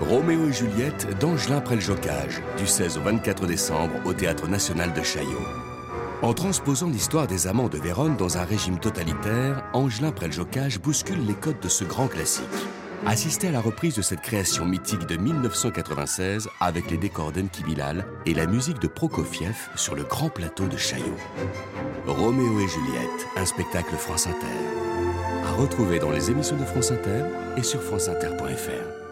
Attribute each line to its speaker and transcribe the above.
Speaker 1: Roméo et Juliette d'Angelin Près-le-Jocage, du 16 au 24 décembre au Théâtre National de Chaillot. En transposant l'histoire des amants de Vérone dans un régime totalitaire, Angelin Près-le-Jocage bouscule les codes de ce grand classique. Assistez à la reprise de cette création mythique de 1996 avec les décors d'Enki Bilal et la musique de Prokofiev sur le grand plateau de Chaillot. Roméo et Juliette, un spectacle France Inter. À retrouver dans les émissions de France Inter et sur franceinter.fr.